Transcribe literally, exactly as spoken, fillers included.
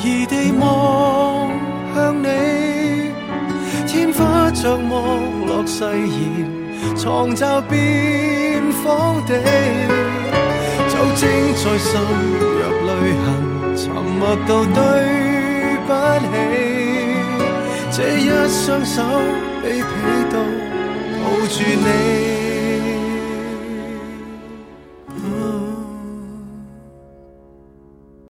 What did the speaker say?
疑地望向你，天花像望落誓言，床罩變荒地，酒精在滲入淚痕，沉默到對不起，這一雙手比被動抱住你。